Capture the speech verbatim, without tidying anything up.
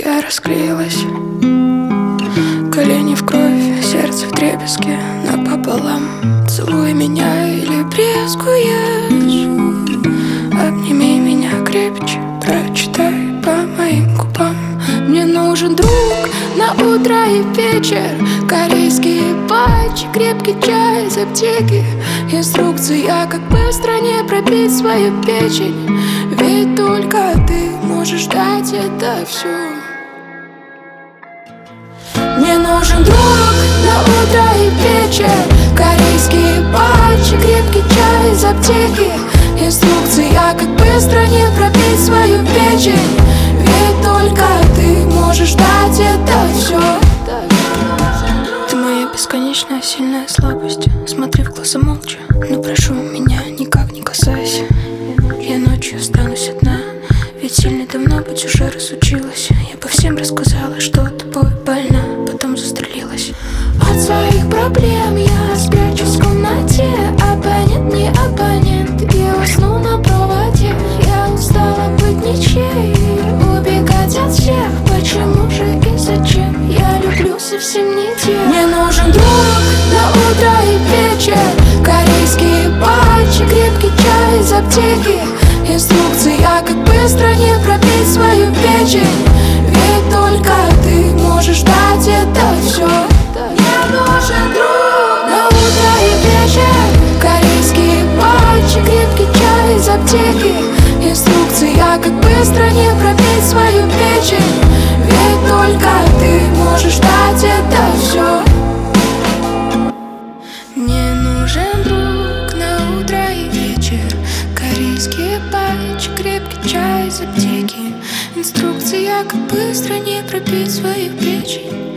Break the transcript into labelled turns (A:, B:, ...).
A: я расклеилась. Колени в кровь, сердце в дребезге напополам. Целуй меня или брезгуешь. Обними меня крепче, прочитай по моим губам. Мне нужен друг на утро и вечер. Корейские патчи, крепкий чай из аптеки. Инструкция, как быстро не пробить свою печень. Ведь только ты можешь дать это все. Мне нужен друг на утро и вечер. Корейские патчи, крепкий чай из аптеки. Инструкция, как быстро не пробить свою печень. Ведь только ты можешь дать это все. Ты моя бесконечная сильная слабость. Смотри в глаза молча, но прошу меня, никак не касайся. Я ночью останусь одна, ведь сильно давно быть уже разучилась. Я по всем рассказала, что тобой больна, потом застрелилась. От своих проблем я спрячусь в комнате. Абонент не абонент, я усну на проводе. Я устала быть ничей, убегать от всех. Почему же и зачем? Я люблю совсем не тех. Мне нужен друг на утро и вечер. Корейские патчи, крепкий чай из аптеки. Инструкция, как быстро не пробить свою печень. Ведь только ты можешь дать это все. Мне нужен друг на утро и вечер. Корейские патчи, крепкий чай из аптеки. Инструкция, как быстро не пробить свою печень. Ведь только ты можешь дать это все. Мне нужен друг на утро и вечер. Корейские патчи, крепкий чай из аптеки. Инструкция, как быстро не пробить свою печень.